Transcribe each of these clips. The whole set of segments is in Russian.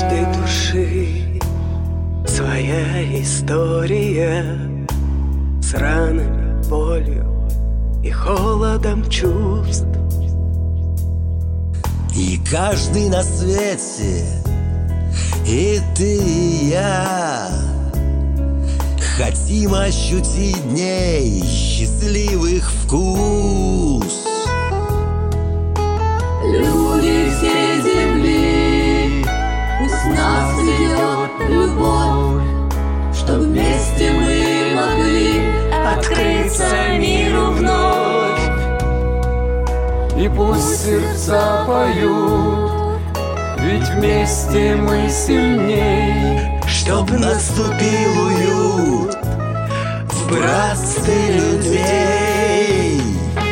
каждой души своя история с ранами, болью и холодом чувств. И каждый на свете, и ты, и я, хотим ощутить дней счастливых вкус. Люди всей земли, пусть нас ведет любовь, чтоб вместе мы могли открыться миру вновь. И пусть сердца поют, ведь вместе мы сильней. Чтоб наступил уют в братстве людей.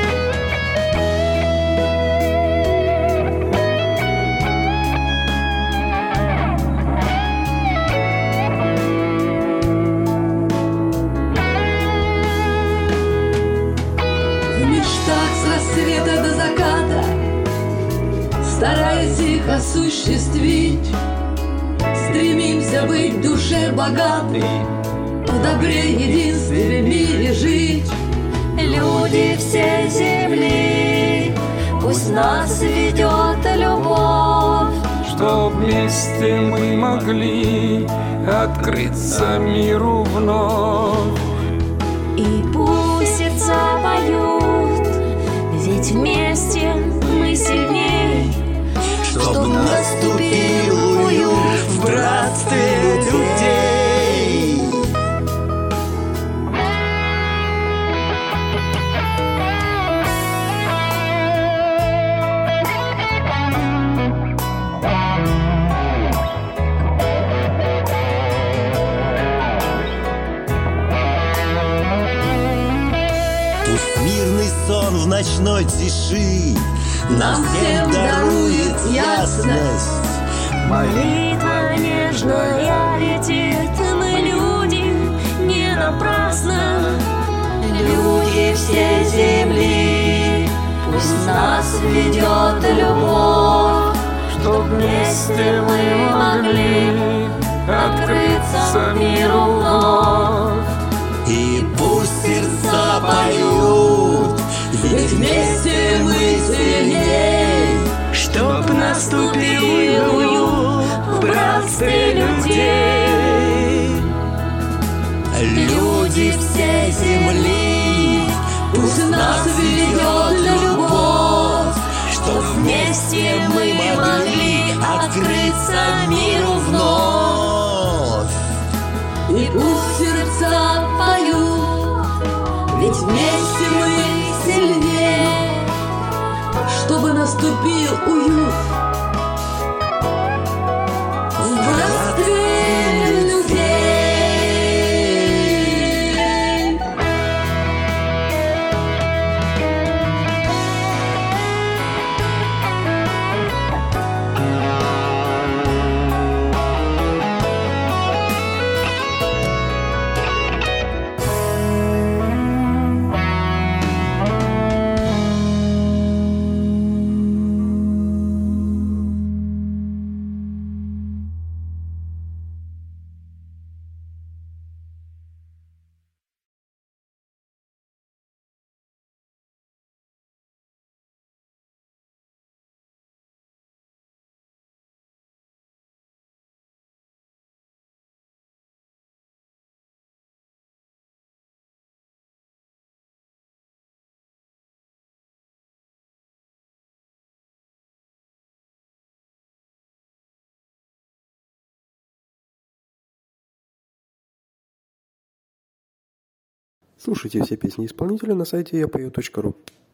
В мечтах с рассвета до заката, стараясь их осуществить, стремимся быть в душе богатой, в добре единстве в мире жить. Люди всей земли, пусть нас ведет любовь, Чтоб вместе мы могли открыться миру вновь. и пусть сердца поют, ведь вместе мы сильней. Чтоб наступил уют в братстве людей. Пусть мирный сон в ночной тиши нам всем дарует ясность. Молитва нежная летит, мы люди не напрасно. Люди всей земли, пусть нас ведет любовь, чтоб вместе мы могли открыться миру вновь. И пусть сердца поют, ведь вместе мы сильней. Чтоб наступил уют в братстве людей. Люди всей земли, пусть нас ведет любовь, чтоб вместе мы могли открыться миру вновь. И пусть сердца поют, ведь вместе мы сильнее. Чтобы наступил уют в братстве людей. Слушайте все песни исполнителя на сайте yapою.ru.